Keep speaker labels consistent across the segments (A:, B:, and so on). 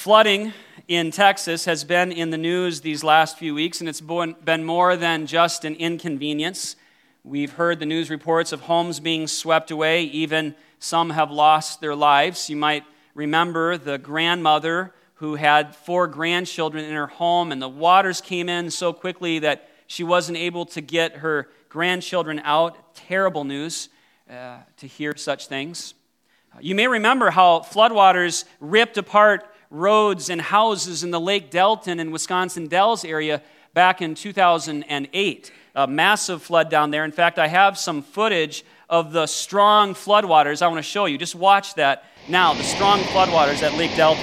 A: Flooding in Texas has been in the news these last few weeks, and it's been more than just an inconvenience. We've heard the news reports of homes being swept away. Even some have lost their lives. You might remember the grandmother who had 4 grandchildren in her home, and the waters came in so quickly that she wasn't able to get her grandchildren out. Terrible news to hear such things. You may remember how floodwaters ripped apart roads and houses in the Lake Delton and Wisconsin Dells area back in 2008. A massive flood down there. In fact, I have some footage of the strong floodwaters I want to show you. Just watch that now, the strong floodwaters at Lake Delton.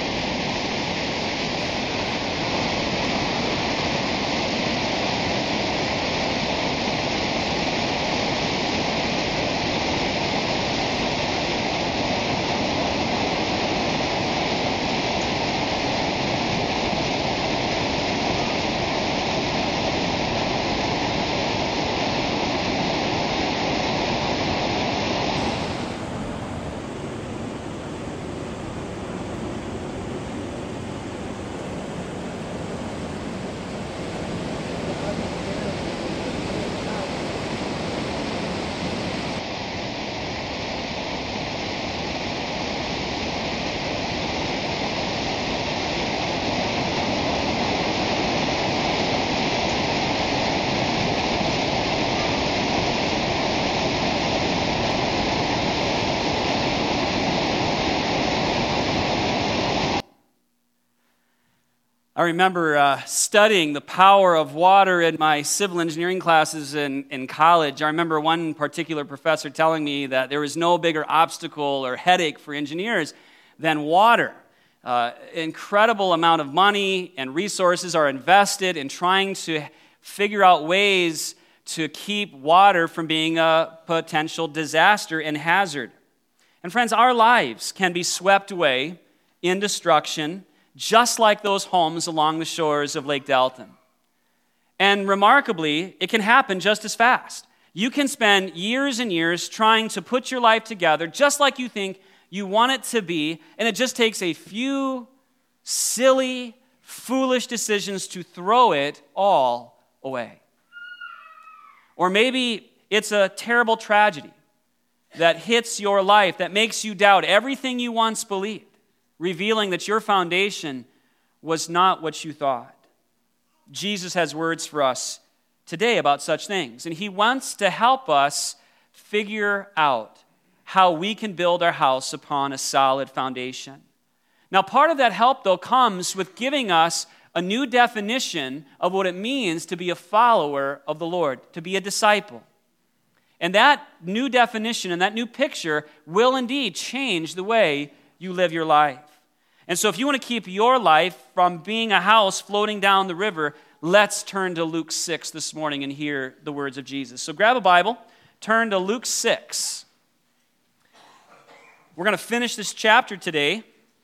A: I remember studying the power of water in my civil engineering classes in college. I remember one particular professor telling me that there was no bigger obstacle or headache for engineers than water. Incredible amount of money and resources are invested in trying to figure out ways to keep water from being a potential disaster and hazard. And friends, our lives can be swept away in destruction, just like those homes along the shores of Lake Delton. And remarkably, it can happen just as fast. You can spend years and years trying to put your life together just like you think you want it to be, and it just takes a few silly, foolish decisions to throw it all away. Or maybe it's a terrible tragedy that hits your life, that makes you doubt everything you once believed, revealing that your foundation was not what you thought. Jesus has words for us today about such things, and he wants to help us figure out how we can build our house upon a solid foundation. Now, part of that help, though, comes with giving us a new definition of what it means to be a follower of the Lord, to be a disciple. And that new definition and that new picture will indeed change the way you live your life. And so if you want to keep your life from being a house floating down the river, let's turn to Luke 6 this morning and hear the words of Jesus. So grab a Bible, turn to Luke 6. We're going to finish this chapter today.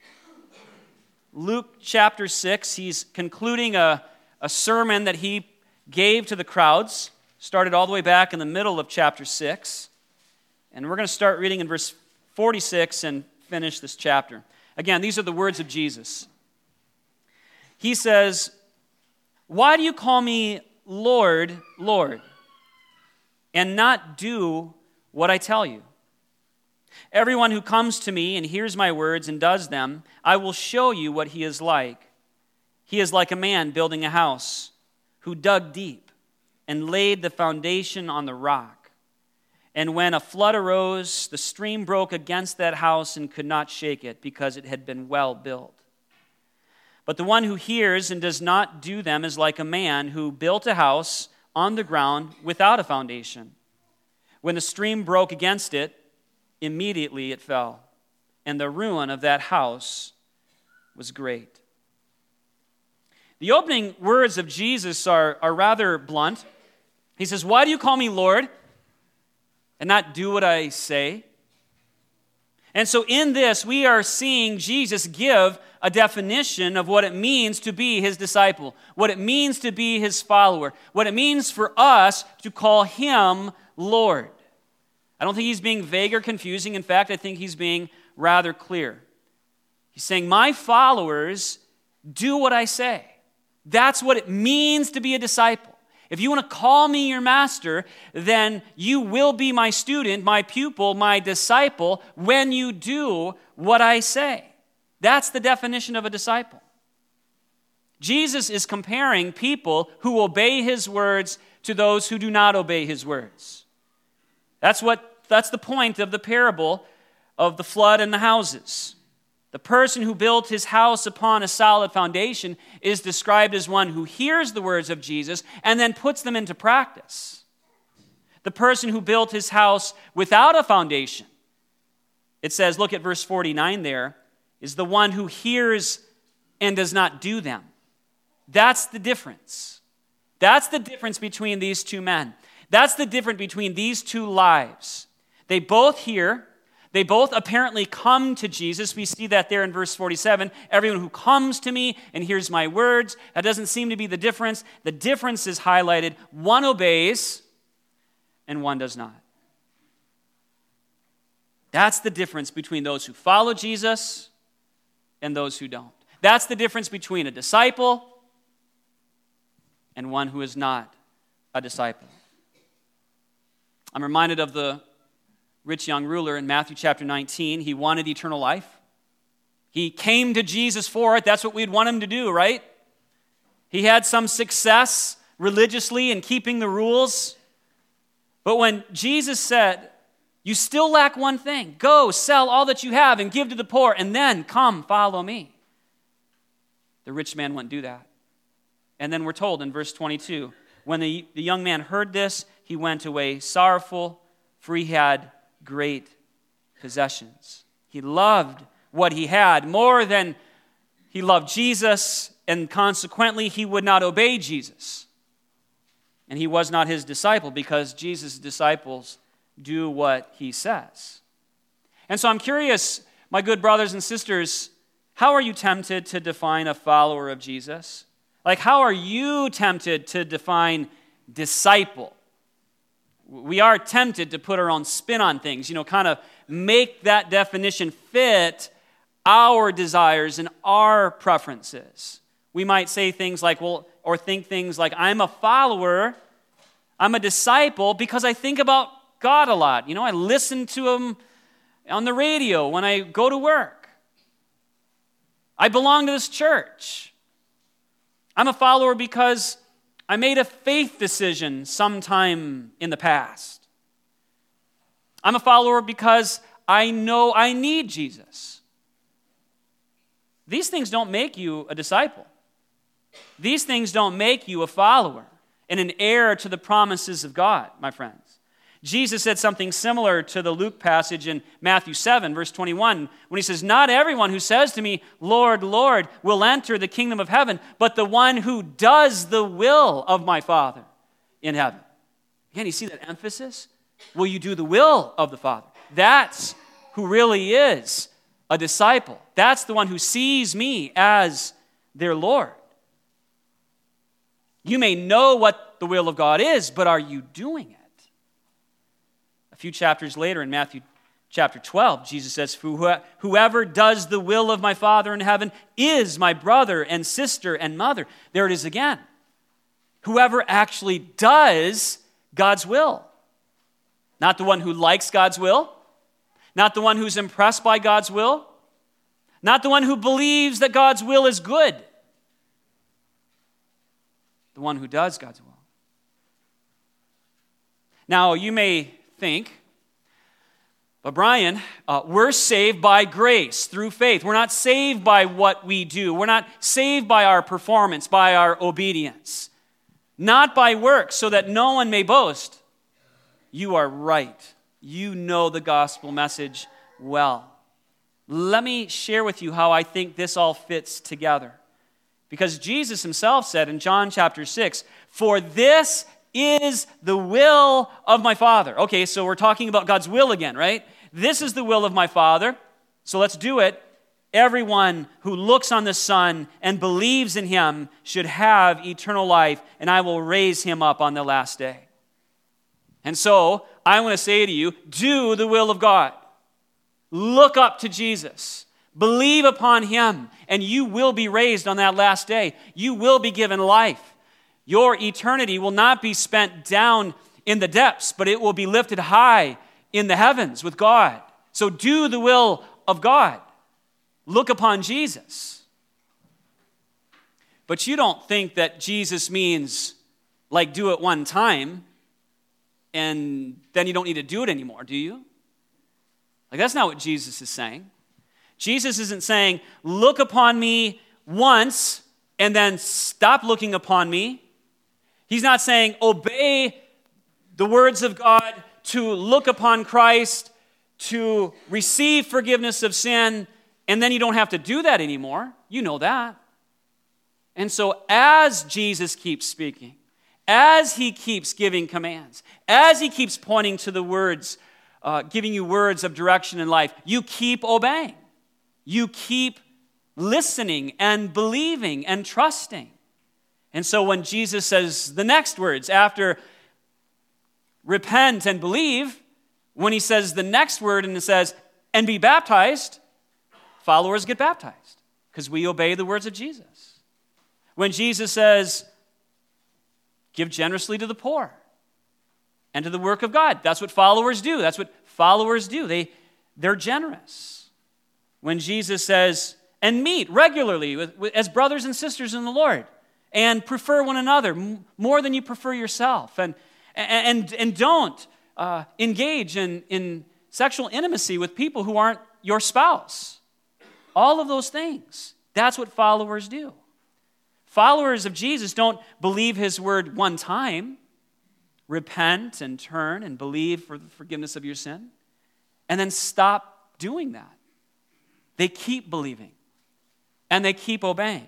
A: Luke chapter 6, he's concluding a sermon that he gave to the crowds, started all the way back in the middle of chapter 6. And we're going to start reading in verse 46 and finish this chapter. Again, these are the words of Jesus. He says, "Why do you call me Lord, Lord, and not do what I tell you? Everyone who comes to me and hears my words and does them, I will show you what he is like. He is like a man building a house who dug deep and laid the foundation on the rock. And when a flood arose, the stream broke against that house and could not shake it because it had been well built. But the one who hears and does not do them is like a man who built a house on the ground without a foundation. When the stream broke against it, immediately it fell, and the ruin of that house was great." The opening words of Jesus are rather blunt. He says, "Why do you call me Lord and not do what I say?" And so in this, we are seeing Jesus give a definition of what it means to be his disciple, what it means to be his follower, what it means for us to call him Lord. I don't think he's being vague or confusing. In fact, I think he's being rather clear. He's saying, my followers do what I say. That's what it means to be a disciple. If you want to call me your master, then you will be my student, my pupil, my disciple when you do what I say. That's the definition of a disciple. Jesus is comparing people who obey his words to those who do not obey his words. That's the point of the parable of the flood and the houses. The person who built his house upon a solid foundation is described as one who hears the words of Jesus and then puts them into practice. The person who built his house without a foundation, it says, look at verse 49 there, is the one who hears and does not do them. That's the difference. That's the difference between these two men. That's the difference between these two lives. They both hear. They both apparently come to Jesus. We see that there in verse 47. Everyone who comes to me and hears my words. That doesn't seem to be the difference. The difference is highlighted. One obeys and one does not. That's the difference between those who follow Jesus and those who don't. That's the difference between a disciple and one who is not a disciple. I'm reminded of the rich young ruler in Matthew chapter 19. He wanted eternal life. He came to Jesus for it. That's what we'd want him to do, right? He had some success religiously in keeping the rules. But when Jesus said, you still lack one thing. Go, sell all that you have and give to the poor, and then come, follow me. The rich man wouldn't do that. And then we're told in verse 22, when the young man heard this, he went away sorrowful, for he had great possessions. He loved what he had more than he loved Jesus, and consequently he would not obey Jesus. And he was not his disciple because Jesus' disciples do what he says. And so I'm curious, my good brothers and sisters, how are you tempted to define a follower of Jesus? Like, how are you tempted to define disciple? We are tempted to put our own spin on things, kind of make that definition fit our desires and our preferences. We might say things like, or think things like, I'm a follower, I'm a disciple because I think about God a lot. I listen to him on the radio when I go to work. I belong to this church. I'm a follower because I made a faith decision sometime in the past. I'm a follower because I know I need Jesus. These things don't make you a disciple. These things don't make you a follower and an heir to the promises of God, my friends. Jesus said something similar to the Luke passage in Matthew 7, verse 21, when he says, not everyone who says to me, Lord, Lord, will enter the kingdom of heaven, but the one who does the will of my Father in heaven. Again, you see that emphasis? Will you do the will of the Father? That's who really is a disciple. That's the one who sees me as their Lord. You may know what the will of God is, but are you doing it? A few chapters later in Matthew chapter 12, Jesus says, whoever does the will of my Father in heaven is my brother and sister and mother. There it is again. Whoever actually does God's will. Not the one who likes God's will. Not the one who's impressed by God's will. Not the one who believes that God's will is good. The one who does God's will. Now, you may think, but Brian, we're saved by grace through faith. We're not saved by what we do. We're not saved by our performance, by our obedience. Not by works, so that no one may boast. You are right. You know the gospel message well. Let me share with you how I think this all fits together. Because Jesus himself said in John chapter 6, for this is the will of my Father. Okay, so we're talking about God's will again, right? This is the will of my Father, so let's do it. Everyone who looks on the Son and believes in him should have eternal life, and I will raise him up on the last day. And so, I want to say to you, do the will of God. Look up to Jesus. Believe upon him, and you will be raised on that last day. You will be given life. Your eternity will not be spent down in the depths, but it will be lifted high in the heavens with God. So do the will of God. Look upon Jesus. But you don't think that Jesus means like do it one time and then you don't need to do it anymore, do you? Like that's not what Jesus is saying. Jesus isn't saying, look upon me once and then stop looking upon me. He's not saying, obey the words of God to look upon Christ, to receive forgiveness of sin, and then you don't have to do that anymore. You know that. And so as Jesus keeps speaking, as he keeps giving commands, as he keeps pointing to the words, giving you words of direction in life, you keep obeying. You keep listening and believing and trusting. And so when Jesus says the next words after repent and believe, when he says the next word and it says, and be baptized, followers get baptized because we obey the words of Jesus. When Jesus says, give generously to the poor and to the work of God, that's what followers do. That's what followers do. They're generous. When Jesus says, and meet regularly as brothers and sisters in the Lord and prefer one another more than you prefer yourself, and don't engage in sexual intimacy with people who aren't your spouse. All of those things. That's what followers do. Followers of Jesus don't believe his word one time, repent and turn and believe for the forgiveness of your sin, and then stop doing that. They keep believing, and they keep obeying.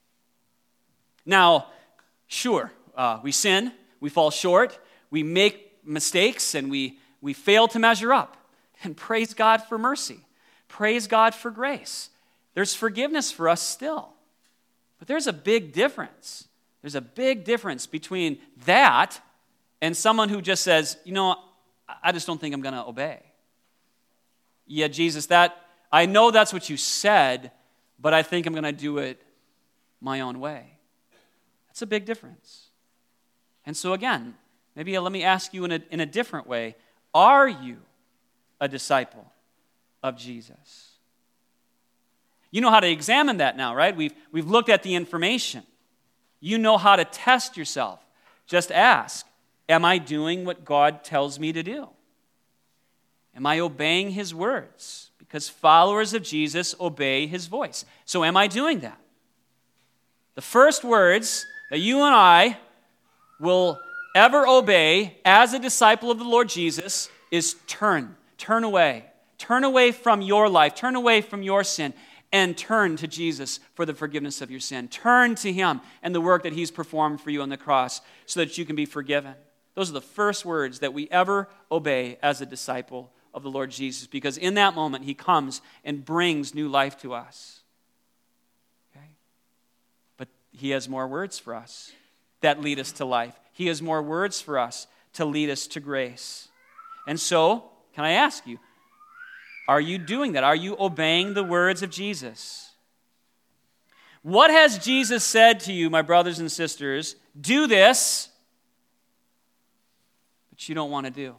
A: Now, sure, we sin, we fall short, we make mistakes, and we fail to measure up. And praise God for mercy. Praise God for grace. There's forgiveness for us still. But there's a big difference. There's a big difference between that and someone who just says, I just don't think I'm going to obey. Yeah, Jesus, I know that's what you said, but I think I'm going to do it my own way. That's a big difference. And so again, maybe let me ask you in a different way. Are you a disciple of Jesus? You know how to examine that now, right? We've looked at the information. You know how to test yourself. Just ask, am I doing what God tells me to do? Am I obeying his words? Because followers of Jesus obey his voice. So am I doing that? The first words that you and I will ever obey as a disciple of the Lord Jesus is turn. Turn away. Turn away from your life. Turn away from your sin. And turn to Jesus for the forgiveness of your sin. Turn to him and the work that he's performed for you on the cross so that you can be forgiven. Those are the first words that we ever obey as a disciple of the Lord Jesus, because in that moment he comes and brings new life to us. Okay? But he has more words for us that lead us to life. He has more words for us to lead us to grace. And so, can I ask you, are you doing that? Are you obeying the words of Jesus? What has Jesus said to you, my brothers and sisters? Do this, but you don't want to do.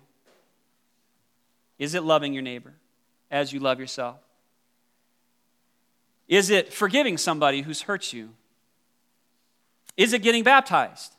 A: Is it loving your neighbor as you love yourself? Is it forgiving somebody who's hurt you? Is it getting baptized?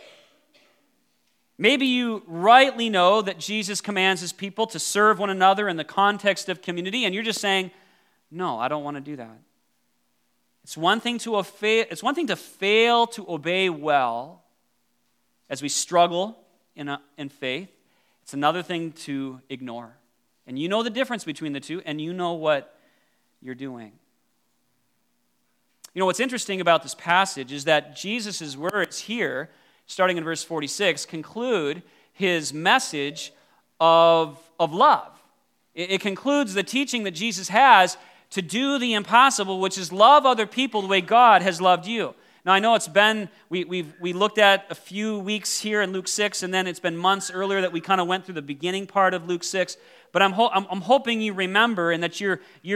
A: Maybe you rightly know that Jesus commands his people to serve one another in the context of community, and you're just saying, no, I don't want to do that. It's one thing to fail to obey well as we struggle in faith. It's another thing to ignore. And you know the difference between the two, and you know what you're doing. You know, what's interesting about this passage is that Jesus' words here, starting in verse 46, conclude his message of love. It concludes the teaching that Jesus has to do the impossible, which is love other people the way God has loved you. Now, I know it's been, we looked at a few weeks here in Luke 6, and then it's been months earlier that we kind of went through the beginning part of Luke 6, but I'm hoping you remember and that you're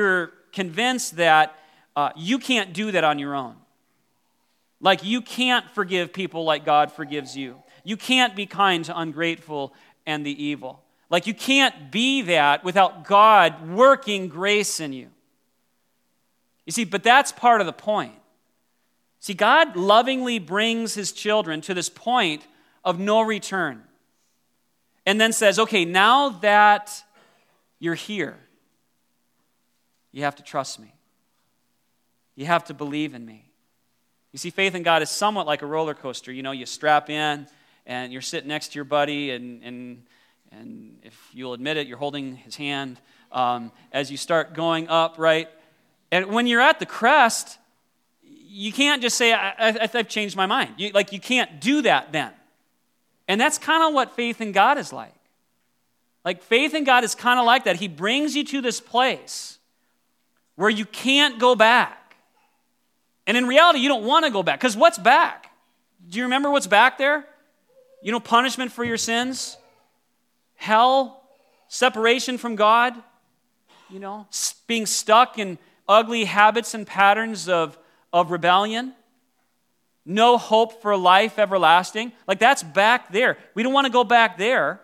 A: convinced that you can't do that on your own. Like you can't forgive people like God forgives you. You can't be kind to ungrateful and the evil. Like you can't be that without God working grace in you. You see, but that's part of the point. See, God lovingly brings his children to this point of no return. And then says, okay, now that you're here, you have to trust me. You have to believe in me. You see, faith in God is somewhat like a roller coaster. You know, you strap in and you're sitting next to your buddy, and if you'll admit it, you're holding his hand as you start going up, right? And when you're at the crest, you can't just say, I've changed my mind. You can't do that then. And that's kind of what faith in God is like. Like faith in God is kind of like that. He brings you to this place where you can't go back. And in reality, you don't want to go back. Because what's back? Do you remember what's back there? You know, punishment for your sins, hell, separation from God, you know, being stuck in ugly habits and patterns of rebellion, no hope for life everlasting. Like that's back there. We don't want to go back there.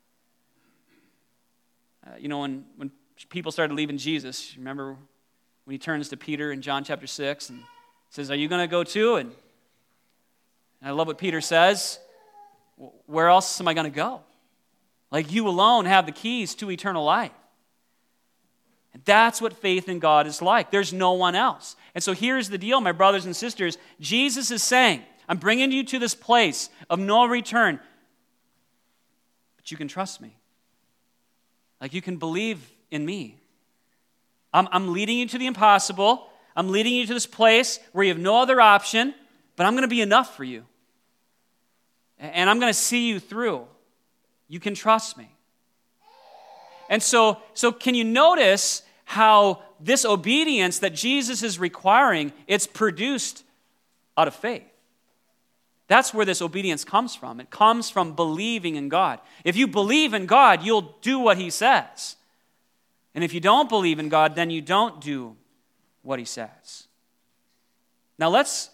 A: You know, when people started leaving Jesus, remember when he turns to Peter in John chapter 6 and says, are you going to go too? And I love what Peter says. Where else am I going to go? Like you alone have the keys to eternal life. And that's what faith in God is like. There's no one else. And so here's the deal, my brothers and sisters. Jesus is saying, I'm bringing you to this place of no return, but you can trust me. Like you can believe in me. I'm leading you to the impossible. I'm leading you to this place where you have no other option, but I'm going to be enough for you. And I'm going to see you through. You can trust me. And so can you notice how this obedience that Jesus is requiring, it's produced out of faith? That's where this obedience comes from. It comes from believing in God. If you believe in God, you'll do what he says. And if you don't believe in God, then you don't do what he says. Now that's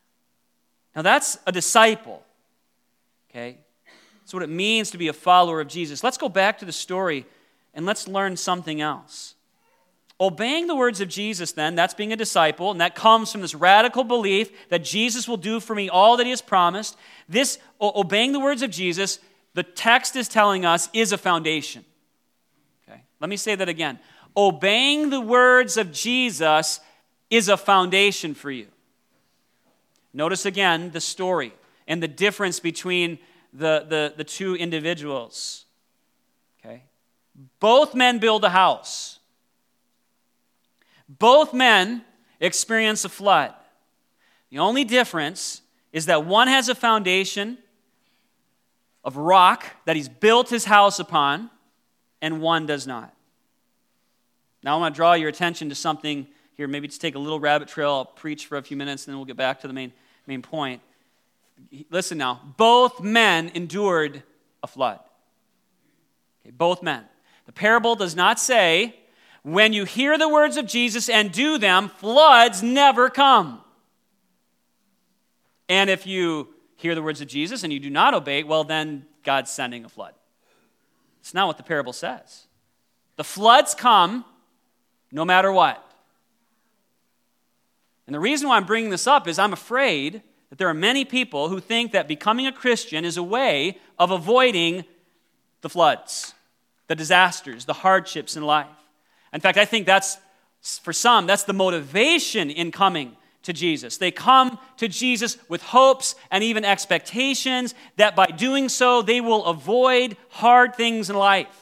A: a disciple. Okay? That's what it means to be a follower of Jesus. Let's go back to the story and let's learn something else. Obeying the words of Jesus, then, that's being a disciple, and that comes from this radical belief that Jesus will do for me all that he has promised. This, obeying the words of Jesus, the text is telling us, is a foundation. Okay? Let me say that again. Obeying the words of Jesus is a foundation for you. Notice again the story and the difference between the two individuals. Okay? Both men build a house. Both men experience a flood. The only difference is that one has a foundation of rock that he's built his house upon, and one does not. Now I want to draw your attention to something here. Maybe just take a little rabbit trail. I'll preach for a few minutes, and then we'll get back to the main point. Listen now. Both men endured a flood. Okay, both men. The parable does not say, when you hear the words of Jesus and do them, floods never come. And if you hear the words of Jesus and you do not obey, well, then God's sending a flood. It's not what the parable says. The floods come no matter what. And the reason why I'm bringing this up is I'm afraid that there are many people who think that becoming a Christian is a way of avoiding the floods, the disasters, the hardships in life. In fact, I think that's, for some, that's the motivation in coming to Jesus. They come to Jesus with hopes and even expectations that by doing so, they will avoid hard things in life.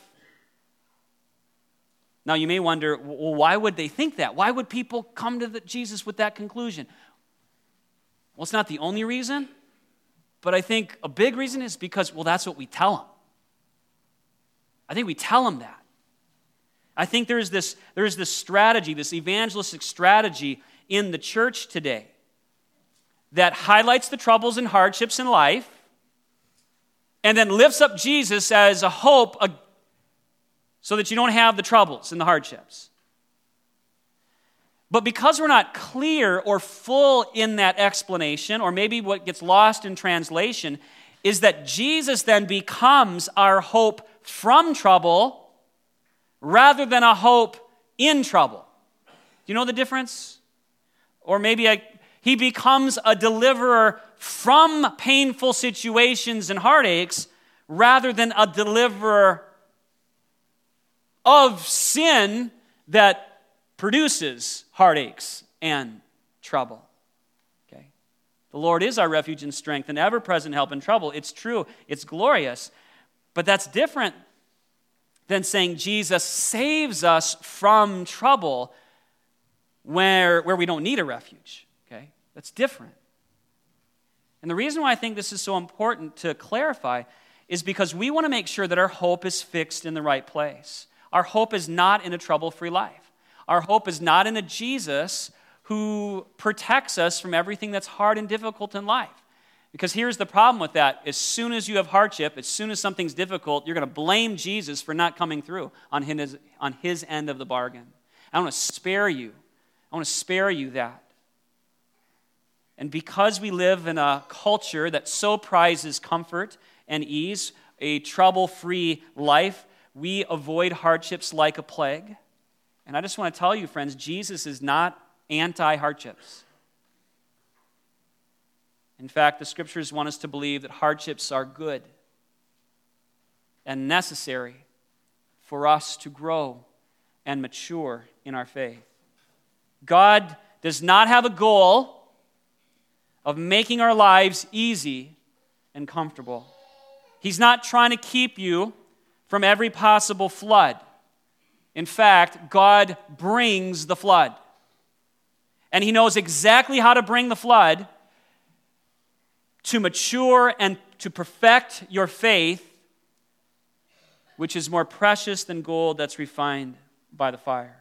A: Now, you may wonder, well, why would they think that? Why would people come to Jesus with that conclusion? Well, it's not the only reason, but I think a big reason is because, well, that's what we tell them. I think we tell them that. I think there is this strategy, this evangelistic strategy in the church today that highlights the troubles and hardships in life and then lifts up Jesus as a hope so that you don't have the troubles and the hardships. But because we're not clear or full in that explanation, or maybe what gets lost in translation, is that Jesus then becomes our hope from trouble rather than a hope in trouble. Do you know the difference? Or maybe he becomes a deliverer from painful situations and heartaches rather than a deliverer of sin that produces heartaches and trouble. Okay? The Lord is our refuge and strength and ever-present help in trouble. It's true. It's glorious. But that's different than saying Jesus saves us from trouble where we don't need a refuge. Okay? That's different. And the reason why I think this is so important to clarify is because we want to make sure that our hope is fixed in the right place. Our hope is not in a trouble-free life. Our hope is not in a Jesus who protects us from everything that's hard and difficult in life. Because here's the problem with that. As soon as you have hardship, as soon as something's difficult, you're going to blame Jesus for not coming through on his end of the bargain. I want to spare you. I want to spare you that. And because we live in a culture that so prizes comfort and ease, a trouble-free life, we avoid hardships like a plague. And I just want to tell you, friends, Jesus is not anti-hardships. In fact, the scriptures want us to believe that hardships are good and necessary for us to grow and mature in our faith. God does not have a goal of making our lives easy and comfortable. He's not trying to keep you from every possible flood. In fact, God brings the flood. And he knows exactly how to bring the flood to mature and to perfect your faith, which is more precious than gold that's refined by the fire.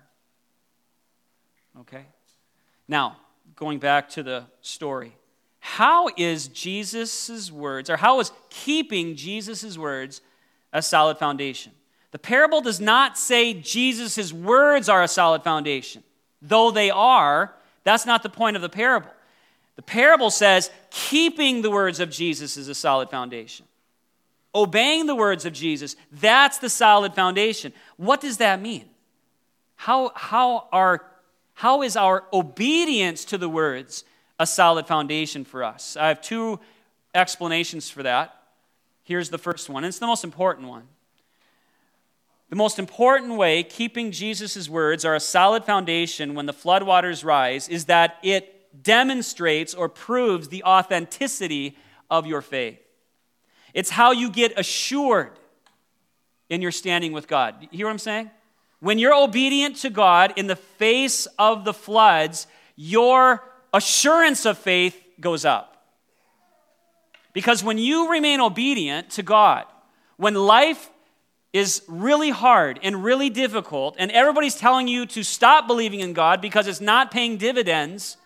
A: Okay? Now, going back to the story. How is Jesus' words, or how is keeping Jesus' words a solid foundation? The parable does not say Jesus' words are a solid foundation. Though they are, that's not the point of the parable. The parable says keeping the words of Jesus is a solid foundation. Obeying the words of Jesus, that's the solid foundation. What does that mean? How is our obedience to the words a solid foundation for us? I have two explanations for that. Here's the first one, and it's the most important one. The most important way keeping Jesus' words are a solid foundation when the floodwaters rise is that it demonstrates or proves the authenticity of your faith. It's how you get assured in your standing with God. You hear what I'm saying? When you're obedient to God in the face of the floods, your assurance of faith goes up. Because when you remain obedient to God, when life is really hard and really difficult, and everybody's telling you to stop believing in God because it's not paying dividends,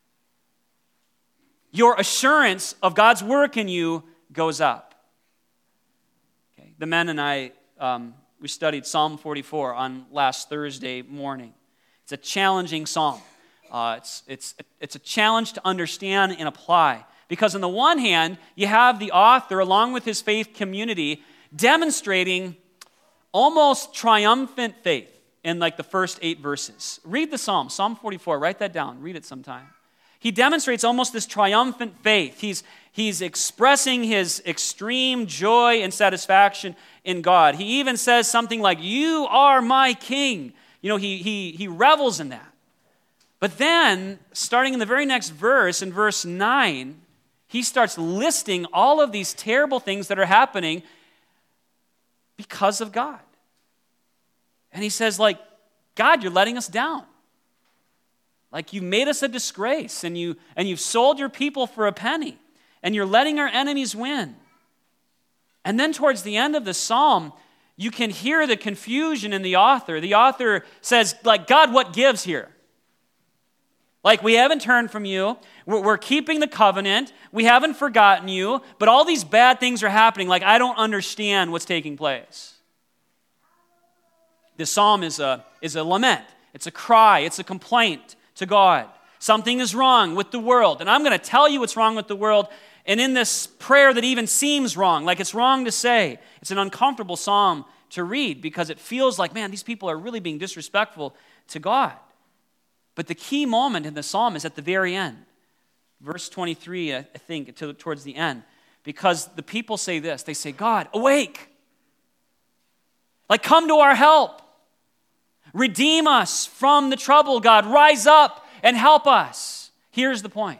A: your assurance of God's work in you goes up. Okay. The men and I, we studied Psalm 44 on last Thursday morning. It's a challenging psalm. It's a challenge to understand and apply. Because on the one hand, you have the author, along with his faith community, demonstrating almost triumphant faith in like the first 8 verses. Read the psalm, Psalm 44. Write that down. Read it sometime. He demonstrates almost this triumphant faith. He's expressing his extreme joy and satisfaction in God. He even says something like, "You are my king." You know, he revels in that. But then, starting in the very next verse, in verse 9, he starts listing all of these terrible things that are happening because of God. And he says, like, God, you're letting us down. Like, you made us a disgrace, and you've sold your people for a penny, and you're letting our enemies win. And then towards the end of the psalm, you can hear the confusion in the author. The author says, like, God, what gives here? Like, we haven't turned from you. We're keeping the covenant. We haven't forgotten you. But all these bad things are happening. Like, I don't understand what's taking place. This psalm is a lament. It's a cry. It's a complaint to God. Something is wrong with the world, and I'm going to tell you what's wrong with the world. And in this prayer that even seems wrong, like it's wrong to say, it's an uncomfortable psalm to read because it feels like, man, these people are really being disrespectful to God. But the key moment in the psalm is at the very end. Verse 23, I think, towards the end. Because the people say this. They say, God, awake. Like, come to our help. Redeem us from the trouble, God. Rise up and help us. Here's the point.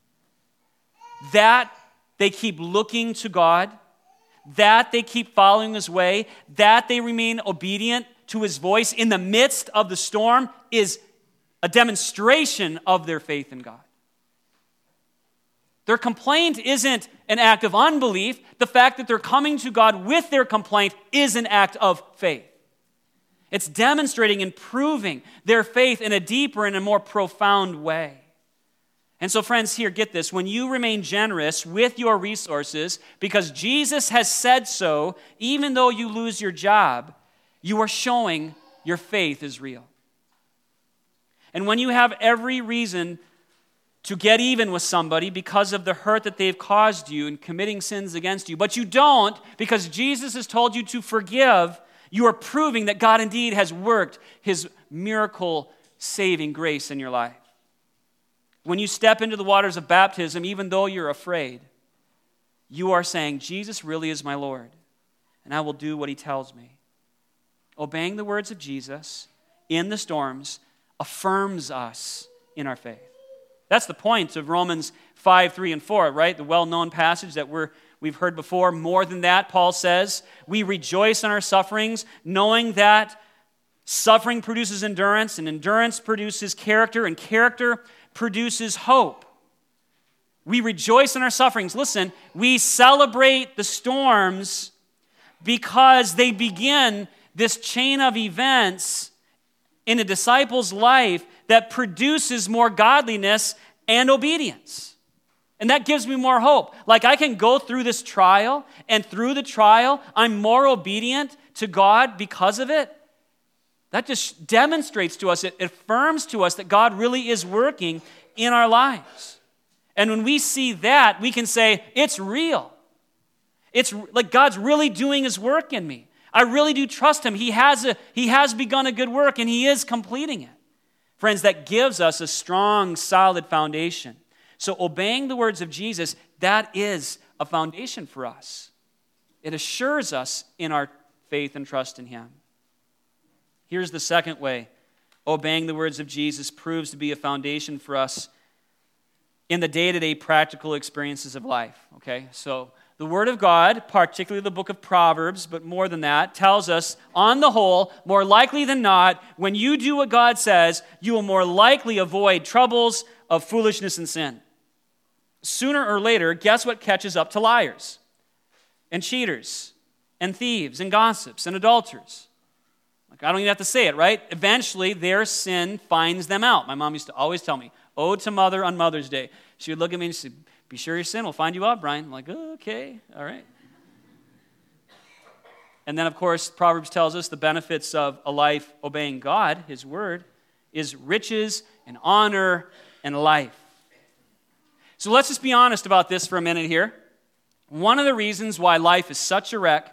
A: That they keep looking to God, that they keep following His way, that they remain obedient to His voice in the midst of the storm is a demonstration of their faith in God. Their complaint isn't an act of unbelief. The fact that they're coming to God with their complaint is an act of faith. It's demonstrating and proving their faith in a deeper and a more profound way. And so, friends, here, get this. When you remain generous with your resources because Jesus has said so, even though you lose your job, you are showing your faith is real. And when you have every reason to get even with somebody because of the hurt that they've caused you in committing sins against you, but you don't because Jesus has told you to forgive, you are proving that God indeed has worked His miracle-saving grace in your life. When you step into the waters of baptism, even though you're afraid, you are saying, Jesus really is my Lord, and I will do what He tells me. Obeying the words of Jesus in the storms affirms us in our faith. That's the point of Romans 5, 3, and 4, right? The well-known passage that we've heard before. More than that, Paul says, we rejoice in our sufferings, knowing that suffering produces endurance, and endurance produces character, and character produces hope. We rejoice in our sufferings. Listen, we celebrate the storms because they begin this chain of events in a disciple's life that produces more godliness and obedience. And that gives me more hope. Like, I can go through this trial, and through the trial, I'm more obedient to God because of it. That just demonstrates to us, it affirms to us that God really is working in our lives. And when we see that, we can say, it's real. It's like God's really doing His work in me. I really do trust Him. He has begun a good work, and He is completing it. Friends, that gives us a strong, solid foundation. So obeying the words of Jesus, that is a foundation for us. It assures us in our faith and trust in Him. Here's the second way obeying the words of Jesus proves to be a foundation for us in the day-to-day practical experiences of life. Okay, so the Word of God, particularly the book of Proverbs, but more than that, tells us, on the whole, more likely than not, when you do what God says, you will more likely avoid troubles of foolishness and sin. Sooner or later, guess what catches up to liars and cheaters and thieves and gossips and adulterers? Like, I don't even have to say it, right? Eventually, their sin finds them out. My mom used to always tell me, ode to mother on Mother's Day. She would look at me and say, be sure your sin will find you out, Brian. I'm like, oh, okay, all right. And then, of course, Proverbs tells us the benefits of a life obeying God, His word, is riches and honor and life. So let's just be honest about this for a minute here. One of the reasons why life is such a wreck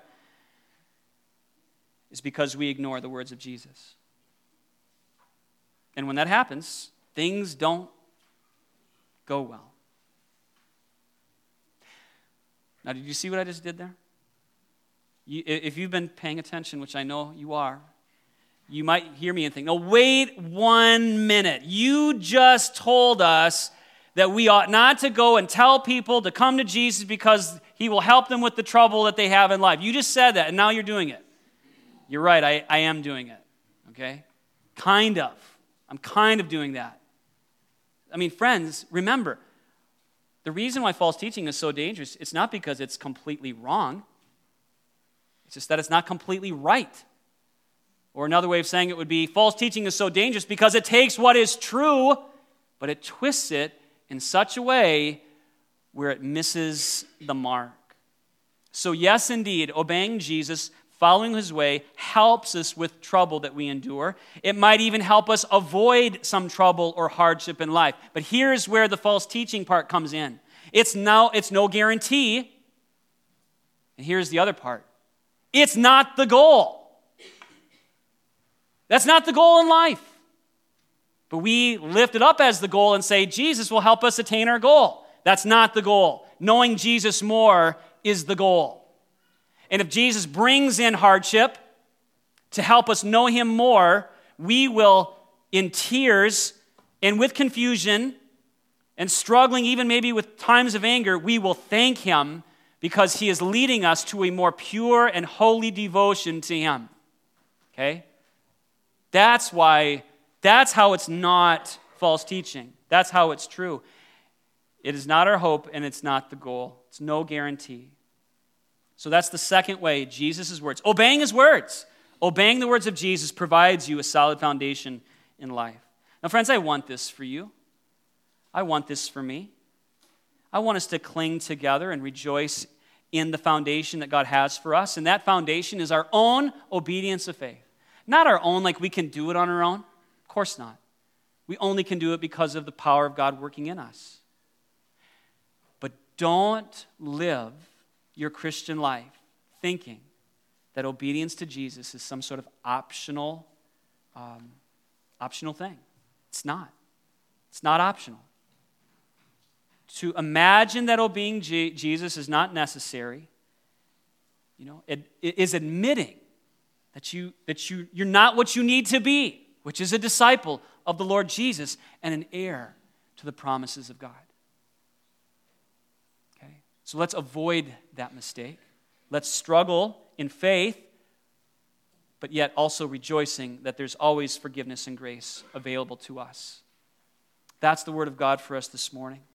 A: is because we ignore the words of Jesus. And when that happens, things don't go well. Now, did you see what I just did there? If you've been paying attention, which I know you are, you might hear me and think, no, wait 1 minute. You just told us that we ought not to go and tell people to come to Jesus because He will help them with the trouble that they have in life. You just said that, and now you're doing it. You're right, I am doing it, okay? Kind of. I'm kind of doing that. I mean, friends, remember, the reason why false teaching is so dangerous, it's not because it's completely wrong. It's just that it's not completely right. Or another way of saying it would be, false teaching is so dangerous because it takes what is true, but it twists it in such a way where it misses the mark. So yes, indeed, obeying Jesus following his way helps us with trouble that we endure. It might even help us avoid some trouble or hardship in life. But here's where the false teaching part comes in. It's no guarantee. And here's the other part. It's not the goal. That's not the goal in life. But we lift it up as the goal and say, Jesus will help us attain our goal. That's not the goal. Knowing Jesus more is the goal. And if Jesus brings in hardship to help us know him more, we will, in tears and with confusion and struggling even maybe with times of anger, we will thank him because he is leading us to a more pure and holy devotion to him. Okay? That's how it's not false teaching. That's how it's true. It is not our hope and it's not the goal. It's no guarantee. So that's the second way, Jesus' words. Obeying his words. Obeying the words of Jesus provides you a solid foundation in life. Now, friends, I want this for you. I want this for me. I want us to cling together and rejoice in the foundation that God has for us. And that foundation is our own obedience of faith. Not our own like we can do it on our own. Of course not. We only can do it because of the power of God working in us. But don't live your Christian life thinking that obedience to Jesus is some sort of optional thing. It's not. It's not optional. To imagine that obeying Jesus is not necessary, it is admitting that you're not what you need to be, which is a disciple of the Lord Jesus and an heir to the promises of God. So let's avoid that mistake. Let's struggle in faith, but yet also rejoicing that there's always forgiveness and grace available to us. That's the word of God for us this morning.